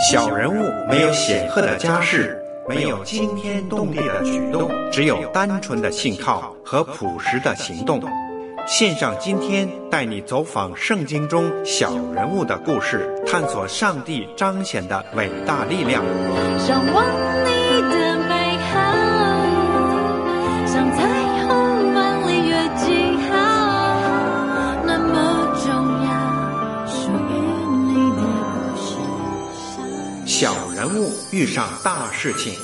小人物没有显赫的家世，没有惊天动地的举动，只有单纯的信靠和朴实的行动。线上今天带你走访圣经中小人物的故事，探索上帝彰显的伟大力量。 向往你的美好，像彩虹般领略记号，那么重要，属于你的故事。 小人物遇上大事情。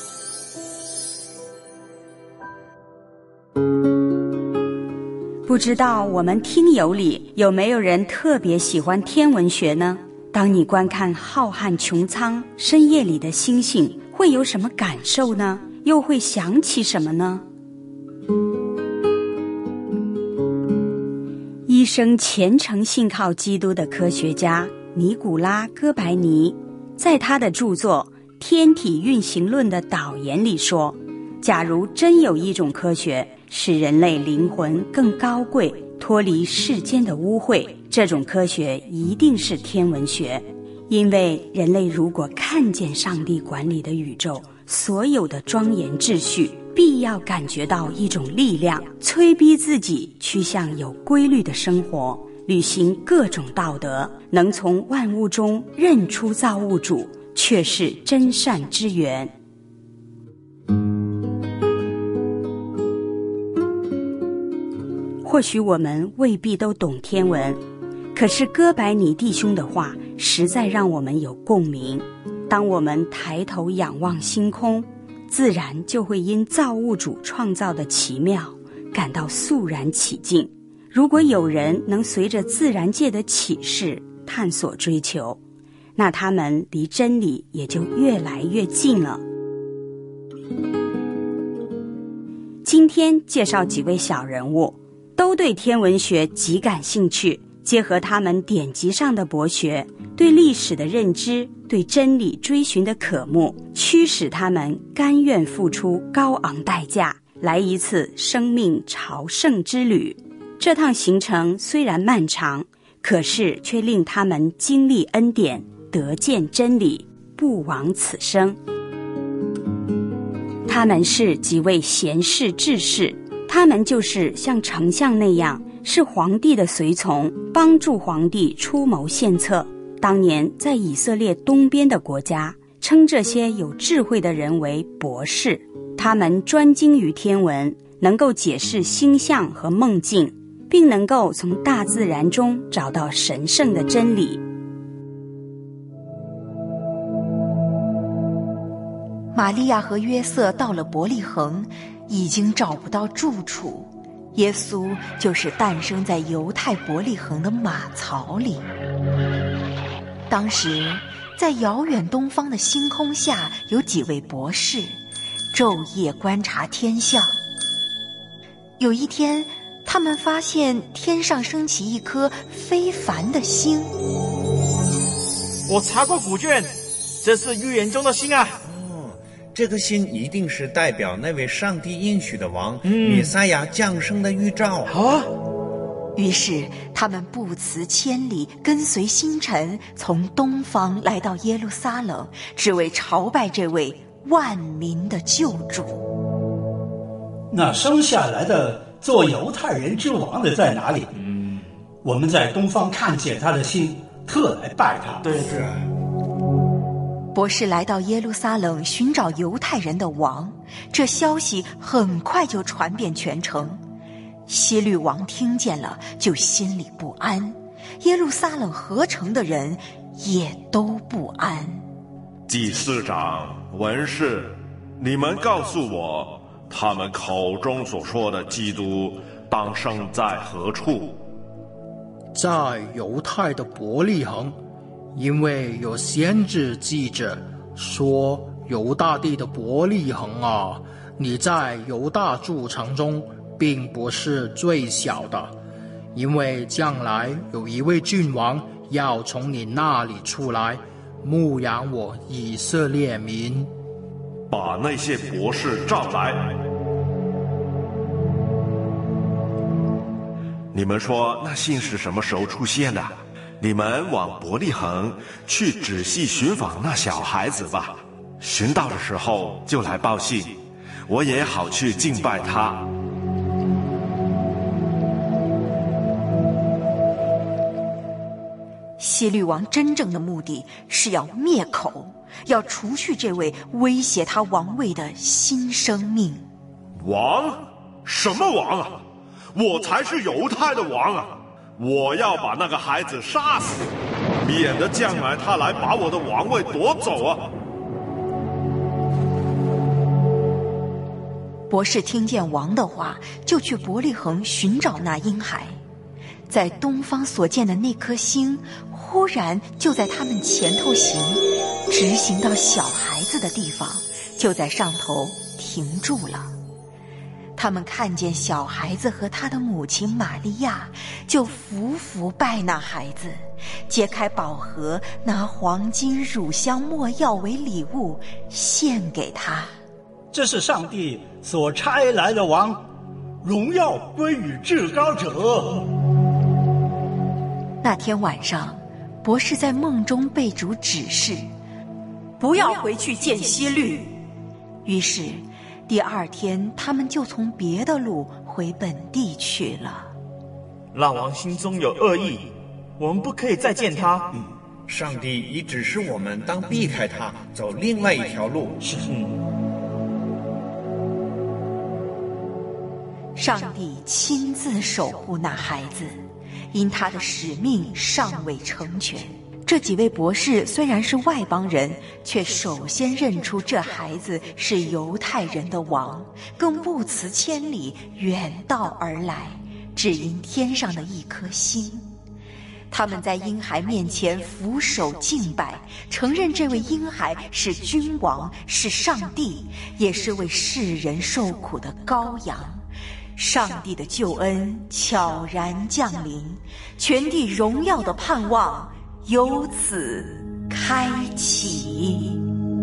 不知道我们听友里有没有人特别喜欢天文学呢？当你观看浩瀚穹苍，深夜里的星星，会有什么感受呢？又会想起什么呢？一生虔诚信靠基督的科学家尼古拉·哥白尼，在他的著作《天体运行论》的导言里说，假如真有一种科学使人类灵魂更高贵，脱离世间的污秽，这种科学一定是天文学。因为人类如果看见上帝管理的宇宙所有的庄严秩序，必要感觉到一种力量，催逼自己去向有规律的生活，履行各种道德，能从万物中认出造物主，却是真善之源。或许我们未必都懂天文，可是哥白尼弟兄的话实在让我们有共鸣。当我们抬头仰望星空，自然就会因造物主创造的奇妙感到肃然起敬。如果有人能随着自然界的启示探索追求，那他们离真理也就越来越近了。今天介绍几位小人物，都对天文学极感兴趣，结合他们典籍上的博学，对历史的认知，对真理追寻的渴慕，驱使他们甘愿付出高昂代价，来一次生命朝圣之旅。这趟行程虽然漫长，可是却令他们经历恩典，得见真理，不枉此生。他们是几位贤士志士，他们就是像丞相那样，是皇帝的随从，帮助皇帝出谋献策。当年在以色列东边的国家，称这些有智慧的人为博士，他们专精于天文，能够解释星象和梦境，并能够从大自然中找到神圣的真理。 玛利亚和约瑟到了伯利恒，已经找不到住处。耶稣就是诞生在犹太伯利恒的马槽里。当时在遥远东方的星空下，有几位博士昼夜观察天象。有一天，他们发现天上升起一颗非凡的星。 我查过古卷，这是预言中的星啊。 这个星一定是代表那位上帝应许的王，弥赛亚降生的预兆啊！ 于是他们不辞千里，跟随星辰，从东方来到耶路撒冷，只为朝拜这位万民的救主。 那生下来的做犹太人之王的在哪里？我们在东方看见他的星，特来拜他。 对，是。 博士来到耶路撒冷寻找犹太人的王，这消息很快就传遍全城。希律王听见了，就心里不安，耶路撒冷合城的人也都不安。 祭司长、文士，你们告诉我，他们口中所说的基督当生在何处？ 在犹太的伯利恒，因为有先知记着说，犹大地的伯利恒啊，你在犹大诸城中并不是最小的，因为将来有一位君王要从你那里出来，牧养我以色列民。 把那些博士召来。你们说那信是什么时候出现的？ 你们往伯利恒去仔细寻访那小孩子吧，寻到的时候就来报信，我也好去敬拜他。 希律王真正的目的是要灭口，要除去这位威胁他王位的新生命。 王？什么王啊？我才是犹太的王啊！我要把那个孩子杀死，免得将来他来把我的王位夺走啊！ 博士听见王的话，就去伯利恒寻找那婴孩。在东方所见的那颗星，忽然就在他们前头行，直行到小孩子的地方，就在上头停住了。他们看见小孩子和他的母亲玛利亚，就伏伏拜那孩子，揭开宝盒，拿黄金、乳香、没药为礼物献给他。 这是上帝所差来的王，荣耀归于至高者。 那天晚上，博士在梦中被主指示，不要回去见希律。于是第二天，他们就从别的路回本地去了。 那王心中有恶意，我们不可以再见他。 上帝已指示我们当避开他，走另外一条路。 上帝亲自守护那孩子，因他的使命尚未成全。这几位博士虽然是外邦人，却首先认出这孩子是犹太人的王，更不辞千里远道而来，只因天上的一颗星。他们在婴孩面前俯首敬拜，承认这位婴孩是君王，是上帝，也是为世人受苦的羔羊。上帝的救恩悄然降临，全地荣耀的盼望由此开启。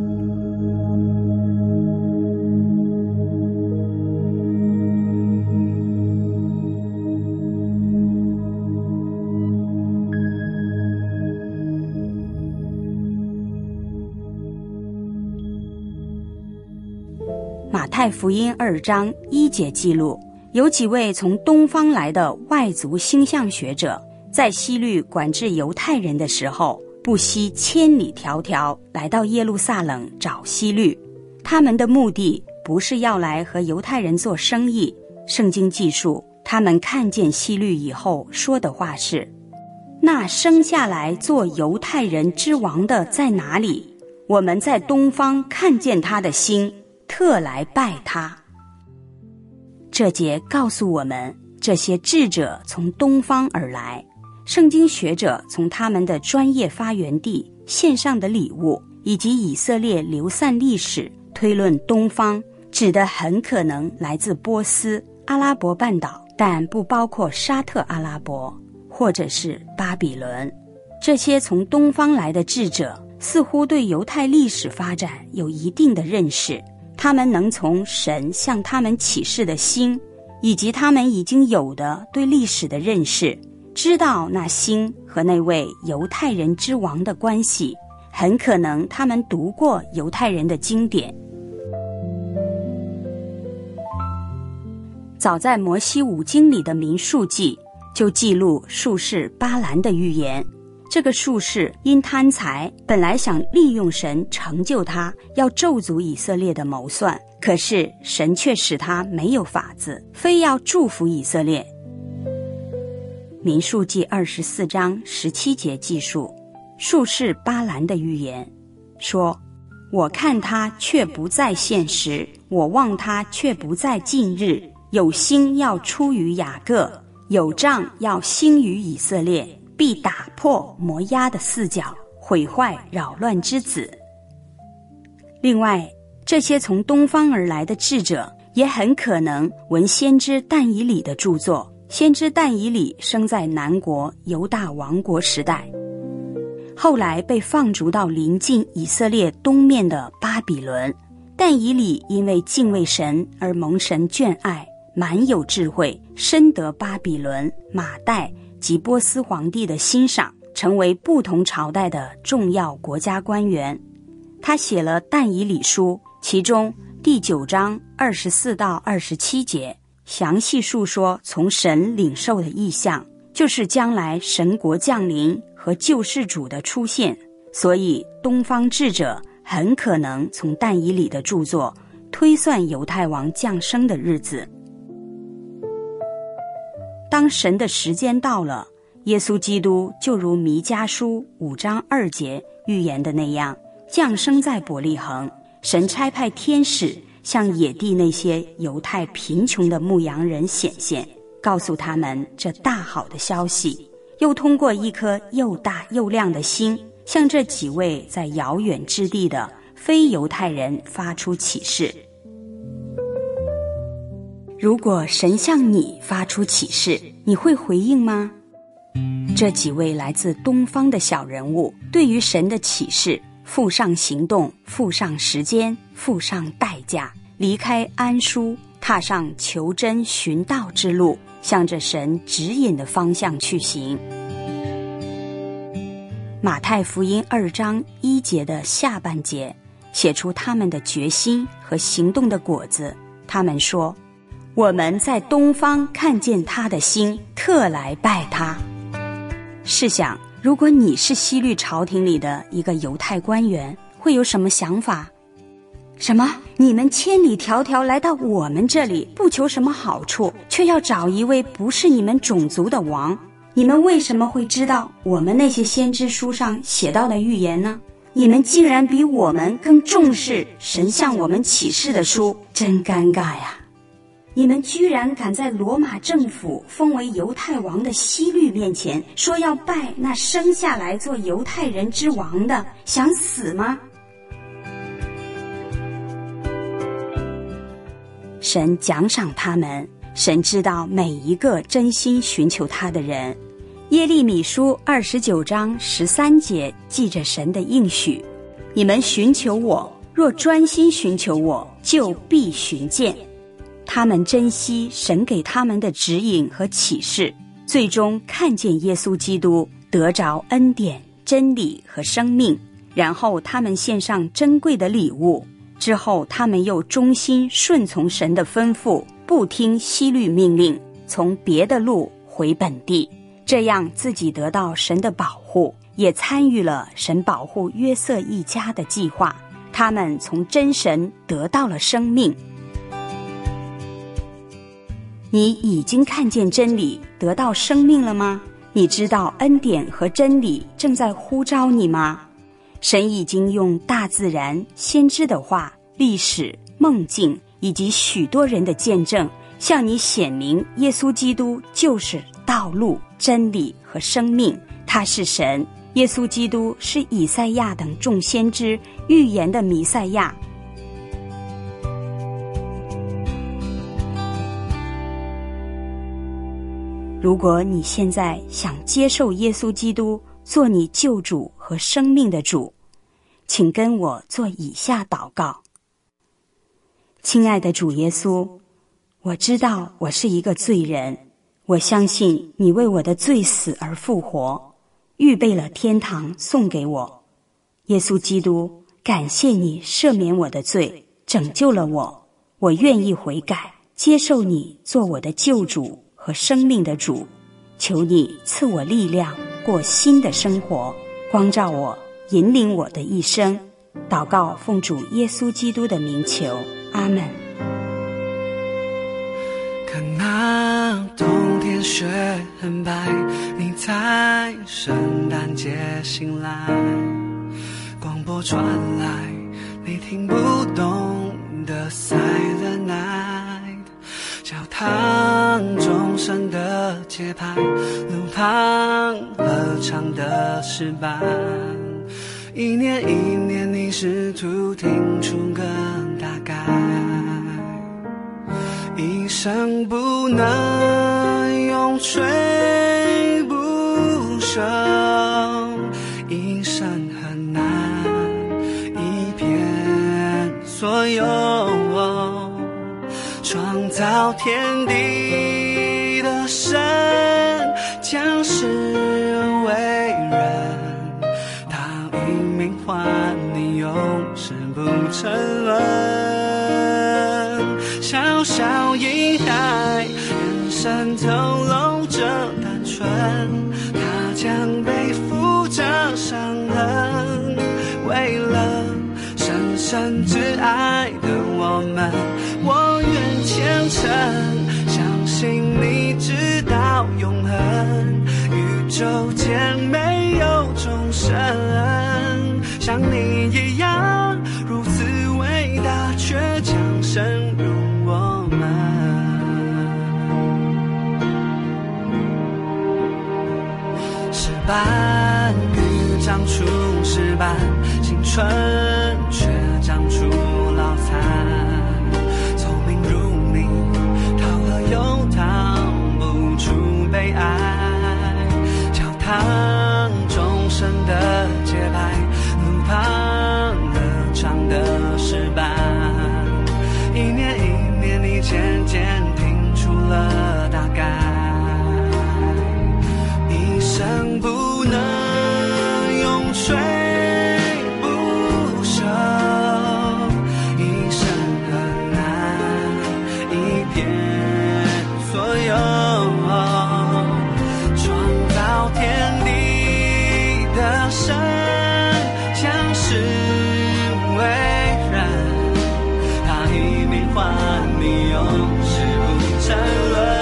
马太福音2章1节记录，有几位从东方来的外族星象学者，在希律管制犹太人的时候，不惜千里迢迢来到耶路撒冷找希律。他们的目的不是要来和犹太人做生意。圣经记述，他们看见希律以后说的话是：那生下来做犹太人之王的在哪里？我们在东方看见他的星，特来拜他。这节告诉我们，这些智者从东方而来，圣经学者从他们的专业发源地献上的礼物，以及以色列流散历史推论东方，指的很可能来自波斯、阿拉伯半岛，但不包括沙特阿拉伯或者是巴比伦。这些从东方来的智者似乎对犹太历史发展有一定的认识，他们能从神向他们启示的星，以及他们已经有的对历史的认识，知道那星和那位犹太人之王的关系。很可能他们读过犹太人的经典。早在摩西五经里的民数记就记录术士巴兰的预言。这个术士因贪财，本来想利用神成就他要咒诅以色列的谋算，可是神却使他没有法子，非要祝福以色列。民数记24章17节记述术士巴兰的预言，说：我看他却不在现时，我望他却不在近日，有星要出于雅各，有杖要兴于以色列，必打破摩押的四角，毁坏扰乱之子。另外，这些从东方而来的智者也很可能闻先知但以理的著作。先知但以理生在南国犹大王国时代，后来被放逐到临近以色列东面的巴比伦。但以理因为敬畏神而蒙神眷爱，满有智慧，深得巴比伦、马代及波斯皇帝的欣赏， 成为不同朝代的重要国家官员。他写了但以理书，其中第9章24到27节详细述说从神领受的意象，就是将来神国降临和救世主的出现。所以东方智者很可能从但以理的著作推算犹太王降生的日子。当神的时间到了，耶稣基督就如弥迦书5章2节预言的那样，降生在伯利恒。神差派天使向野地那些犹太贫穷的牧羊人显现，告诉他们这大好的消息，又通过一颗又大又亮的星，向这几位在遥远之地的非犹太人发出启示。如果神向你发出启示，你会回应吗？这几位来自东方的小人物，对于神的启示付上行动，付上时间，付上代价，离开安舒，踏上求真寻道之路，向着神指引的方向去行。马太福音2章1节的下半节写出他们的决心和行动的果子。他们说，我们在东方看见他的星，特来拜他。试想，如果你是希律朝廷里的一个犹太官员，会有什么想法？什么？你们千里迢迢来到我们这里，不求什么好处，却要找一位不是你们种族的王？你们为什么会知道我们那些先知书上写到的预言呢？你们竟然比我们更重视神向我们启示的书，真尴尬呀！你们居然敢在罗马政府封为犹太王的希律面前说要拜那生下来做犹太人之王的，想死吗？神奖赏他们，神知道每一个真心寻求他的人。耶利米书29章13节记着神的应许，你们寻求我，若专心寻求我，就必寻见。他们珍惜神给他们的指引和启示，最终看见耶稣基督，得着恩典、真理和生命。然后他们献上珍贵的礼物，之后他们又忠心顺从神的吩咐，不听希律命令，从别的路回本地，这样自己得到神的保护，也参与了神保护约瑟一家的计划。他们从真神得到了生命。你已经看见真理，得到生命了吗？你知道恩典和真理正在呼召你吗？神已经用大自然、先知的话、历史、梦境以及许多人的见证，向你显明耶稣基督就是道路、真理和生命。他是神，耶稣基督是以赛亚等众先知预言的弥赛亚。如果你现在想接受耶稣基督做你救主和生命的主，请跟我做以下祷告。亲爱的主耶稣，我知道我是一个罪人，我相信你为我的罪死而复活，预备了天堂送给我。耶稣基督，感谢你赦免我的罪，拯救了我，我愿意悔改，接受你做我的救主和生命的主。求你赐我力量过新的生活，光照我，引领我的一生。祷告奉主耶稣基督的名求，阿们。 看那冬天雪很白，你在圣诞节醒来，广播传来你听不懂的 Silent Night， 教堂钟声的节拍，路旁合唱的诗班，一年一年你试图听出个大概，一生不能永垂不朽，一生很难一片所有，创造天地的神将世为人名唤你，永世不沉沦。小小一海，眼神透露着单纯，它将背负着伤痕，为了深深挚爱的我们，我愿虔诚相信你直到永恒，宇宙间没有众生像你一样如此伟大，却将深入我们。石斑鱼长出石斑，青春却长出老残。聪明如你，逃了又逃不出悲哀。教堂钟声的节拍，路旁歌唱的石斑，一年一年你渐渐听出了大概，一生不能永垂不朽，一生很难一片所有，创造天地的神将是为人，他一名唤你，永世不沉沦。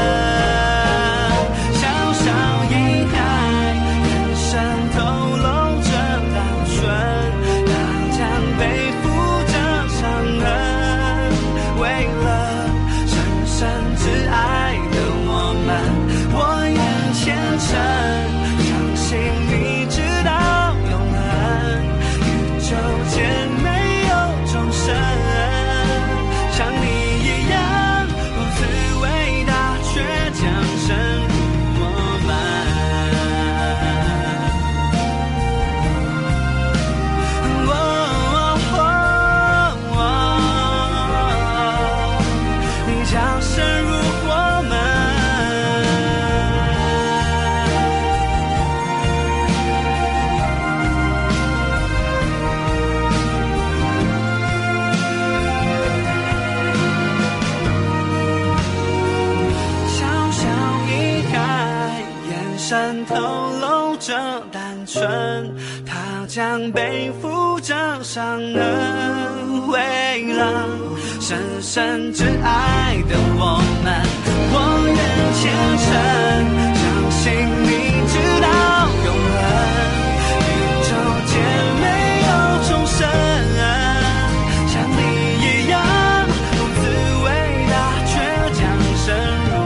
透露着单纯，它将背负着伤痕，为了深深挚爱的我们，我愿虔诚相信你直到永恒，宇宙间没有众生像你一样如此伟大，却将深入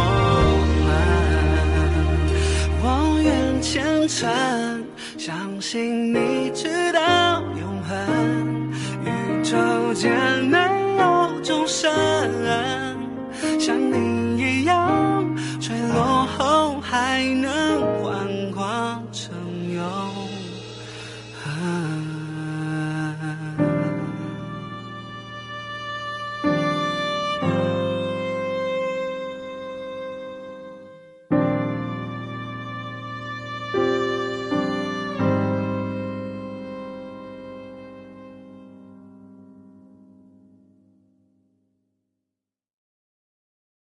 虔诚相信你直到永恒，宇宙间没有众生像你一样坠落后还能